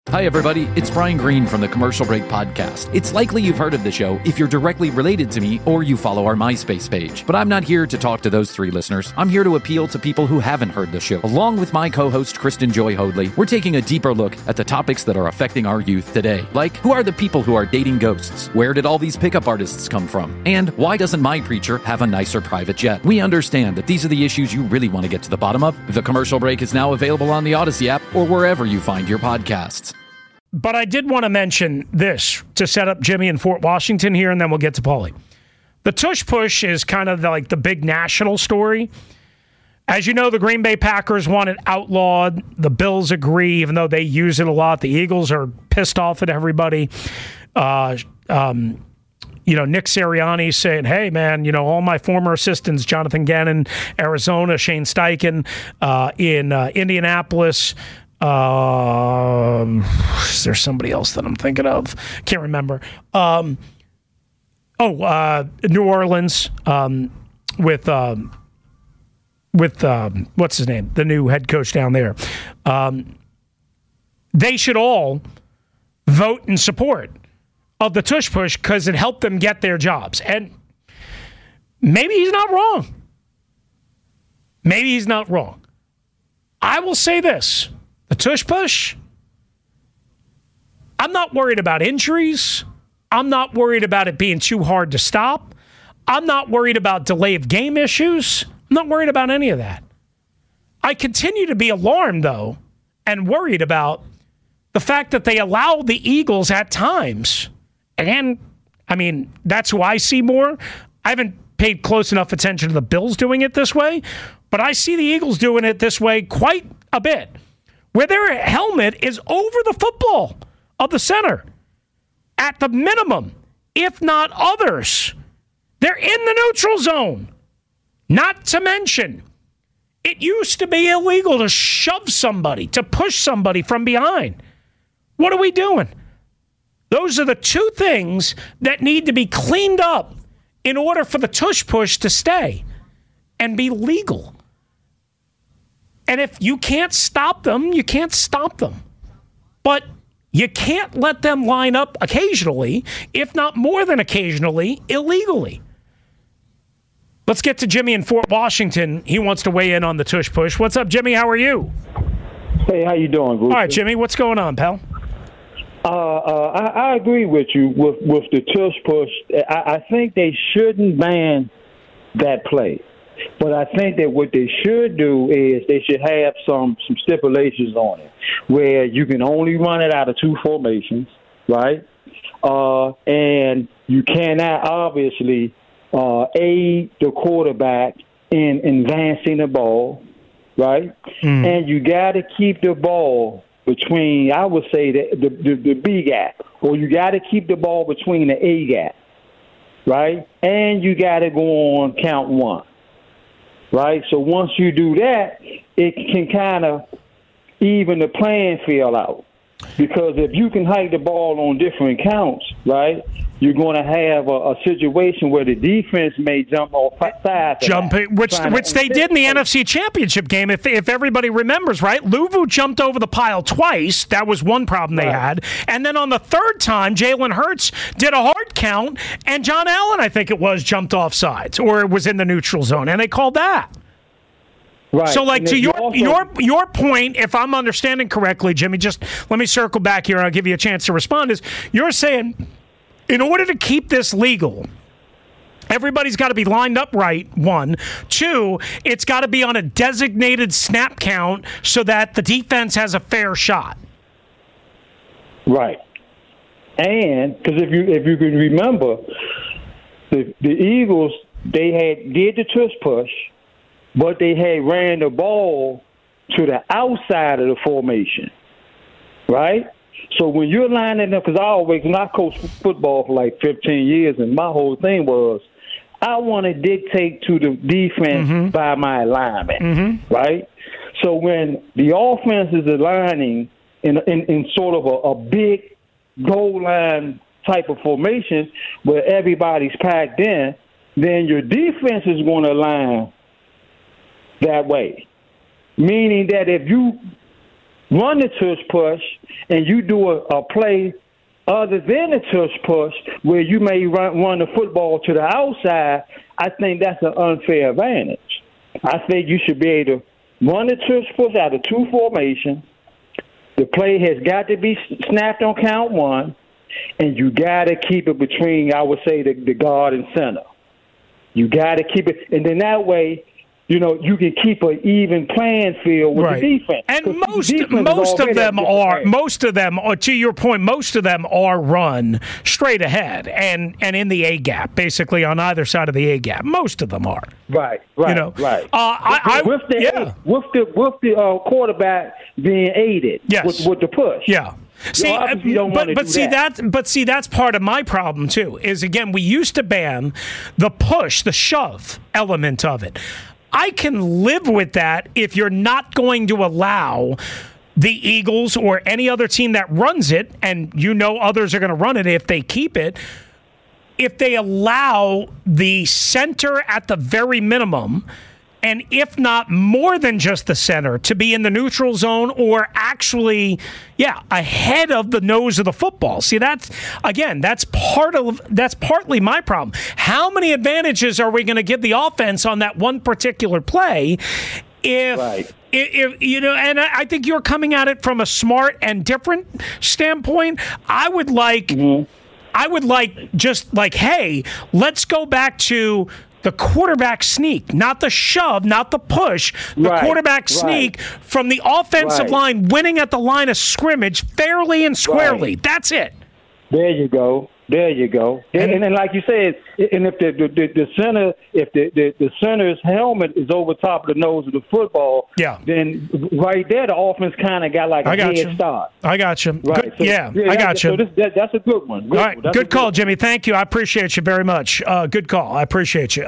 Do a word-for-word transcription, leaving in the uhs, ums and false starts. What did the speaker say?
Hi, everybody. It's Brian Green from the Commercial Break Podcast. It's likely you've heard of the show if you're directly related to me or you follow our MySpace page. But I'm not here to talk to those three listeners. I'm here to appeal to people who haven't heard the show. Along with my co-host, Kristen Joy Hoadley, we're taking a deeper look at the topics that are affecting our youth today. Like, who are the people who are dating ghosts? Where did all these pickup artists come from? And why doesn't my preacher have a nicer private jet? We understand that these are the issues you really want to get to the bottom of. The Commercial Break is now available on the Odyssey app or wherever you find your podcasts. But I did want to mention this to set up Jimmy in Fort Washington here, and then we'll get to Paulie. The tush push is kind of the, like the big national story. As you know, the Green Bay Packers want it outlawed. The Bills agree, even though they use it a lot. The Eagles are pissed off at everybody. Uh, um, you know, Nick Sirianni saying, hey, man, you know, all my former assistants, Jonathan Gannon, Arizona, Shane Steichen uh, in uh, Indianapolis, Um, is there somebody else that I'm thinking of? Can't remember. Um, oh, uh, New Orleans um, with um, with um, what's his name? The new head coach down there. Um, they should all vote in support of the tush push because it helped them get their jobs. And maybe he's not wrong. Maybe he's not wrong. I will say this. The tush push, I'm not worried about injuries. I'm not worried about it being too hard to stop. I'm not worried about delay of game issues. I'm not worried about any of that. I continue to be alarmed, though, and worried about the fact that they allow the Eagles at times. And, I mean, that's who I see more. I haven't paid close enough attention to the Bills doing it this way, but I see the Eagles doing it this way quite a bit, where their helmet is over the football of the center. At the minimum, if not others, they're in the neutral zone. Not to mention, it used to be illegal to shove somebody, to push somebody from behind. What are we doing? Those are the two things that need to be cleaned up in order for the tush push to stay and be legal. And if you can't stop them, you can't stop them. But you can't let them line up occasionally, if not more than occasionally, illegally. Let's get to Jimmy in Fort Washington. He wants to weigh in on the tush push. What's up, Jimmy? How are you? Hey, how you doing, Bruce? All right, Jimmy, what's going on, pal? Uh, uh, I, I agree with you with, with the tush push. I, I think they shouldn't ban that play. But I think that what they should do is they should have some, some stipulations on it, where you can only run it out of two formations, right? Uh, and you cannot obviously uh, aid the quarterback in advancing the ball, right? Mm. And you got to keep the ball between, I would say, the, the, the, the B gap, or you got to keep the ball between the A gap, right? And you got to go on count one. Right, so once you do that, it can kind of even the playing field out. Because if you can hike the ball on different counts, right, you're going to have a, a situation where the defense may jump off sides. Jumping, which which they did in the N F C Championship game. If if everybody remembers, right, Luvu jumped over the pile twice. That was one problem they right. had. And then on the third time, Jalen Hurts did a hard count, and John Allen, I think it was, jumped off sides or was in the neutral zone, and they called that. Right. So, like, to your also, your your point, if I'm understanding correctly, Jimmy, just let me circle back here and I'll give you a chance to respond, is you're saying in order to keep this legal, everybody's got to be lined up right, one. Two, it's got to be on a designated snap count so that the defense has a fair shot. Right. And, because if you, if you can remember, the, the Eagles, they had did the tush push, but they had ran the ball to the outside of the formation, right? So when you're lining up, because I always, when I coached football for like fifteen years, and my whole thing was, I want to dictate to the defense mm-hmm. by my alignment, mm-hmm. right? So when the offense is aligning in, in, in sort of a, a big goal line type of formation where everybody's packed in, then your defense is going to align that way. Meaning that if you run the tush push, and you do a, a play other than the tush push where you may run, run the football to the outside, I think that's an unfair advantage. I think you should be able to run the tush push out of two formation. The play has got to be snapped on count one, and you got to keep it between, I would say, the, the guard and center. You got to keep it, and then that way, you know, you can keep an even playing field with right. the defense. And most most of them are most of them are, to your point, most of them are run straight ahead and, and in the A gap, basically on either side of the A gap. Most of them are. Right, right, you know, right. Uh, I, I, with the yeah. with the with the uh, quarterback being aided yes. with, with the push. Yeah. See, you know, but but see that. that but see that's part of my problem too. Is again, we used to ban the push, the shove element of it. I can live with that if you're not going to allow the Eagles or any other team that runs it, and you know others are going to run it if they keep it, if they allow the center at the very minimum, and if not more than just the center, to be in the neutral zone or actually, yeah, ahead of the nose of the football. See, that's, again, that's part of, that's partly my problem. How many advantages are we going to give the offense on that one particular play if, right. if, if, you know, and I, I think you're coming at it from a smart and different standpoint. I would like, mm-hmm. I would like just like, hey, let's go back to the quarterback sneak, not the shove, not the push, the right, quarterback sneak right. from the offensive right. line, winning at the line of scrimmage fairly and squarely. Right. That's it. There you go. There you go. And, and then, like you said, and if the the, the, the center, if the, the, the center's helmet is over top of the nose of the football, yeah. then right there the offense kind of got like a I got head you. start. I got you. Right. Good, so, yeah, yeah, I got you. So this, that, that's a good one. Good, All right, that's good call, good Jimmy. Thank you. I appreciate you very much. Uh, good call. I appreciate you.